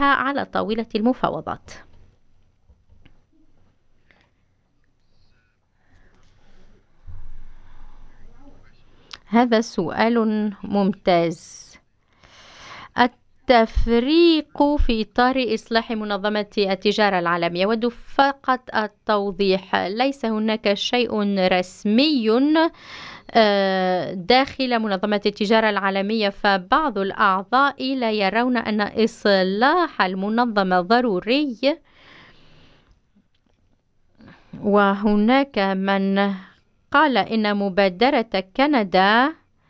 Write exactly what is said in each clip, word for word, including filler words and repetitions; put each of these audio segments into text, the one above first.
على طاولة المفاوضات. هذا سؤال ممتاز. التفريق في إطار إصلاح منظمة التجارة العالمية. أود فقط التوضيح، ليس هناك شيء رسمي داخل منظمة التجارة العالمية، فبعض الأعضاء لا يرون أن إصلاح المنظمة ضروري، وهناك من قال إن مبادرة كندا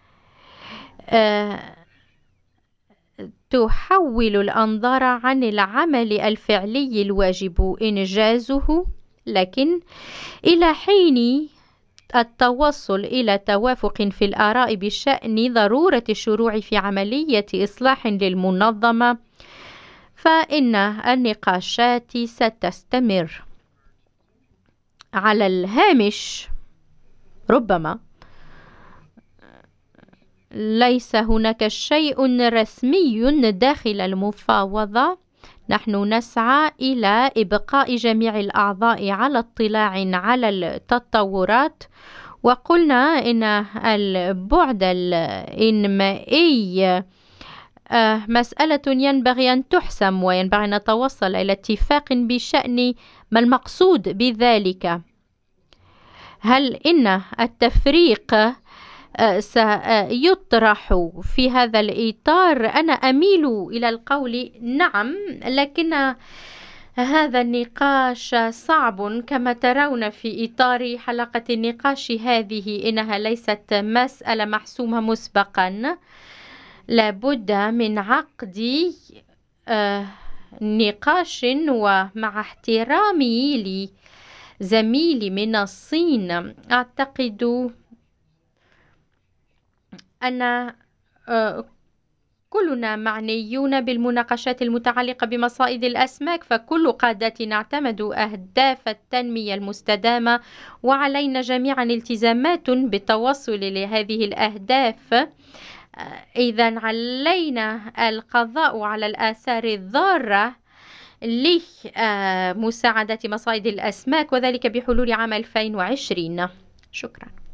تحول الأنظار عن العمل الفعلي الواجب إنجازه، لكن إلى حين التوصل إلى توافق في الآراء بشأن ضرورة الشروع في عملية إصلاح للمنظمة، فإن النقاشات ستستمر. على الهامش ربما ليس هناك شيء رسمي داخل المفاوضة. نحن نسعى إلى إبقاء جميع الأعضاء على اطلاع على التطورات، وقلنا إن البعد الإنمائي مسألة ينبغي أن تحسم، وينبغي أن نتوصل إلى اتفاق بشأن ما المقصود بذلك. هل إن التفريق سيطرح في هذا الإطار؟ أنا أميل إلى القول نعم، لكن هذا النقاش صعب كما ترون في إطار حلقة النقاش هذه. إنها ليست مسألة محسومة مسبقا، لابد من عقد نقاش، ومع احترامي لزميلي من الصين أعتقد أن كلنا معنيون بالمناقشات المتعلقة بمصائد الأسماك، فكل قادتنا اعتمدوا أهداف التنمية المستدامة، وعلينا جميعا التزامات بالتوصل لهذه الأهداف. إذن علينا القضاء على الآثار الضارة لمساعدة مصائد الأسماك، وذلك بحلول عام ألفين وعشرين. شكرا.